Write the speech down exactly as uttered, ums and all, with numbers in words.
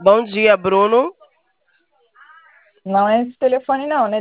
Bom dia, Bruno. Não é esse telefone não, né?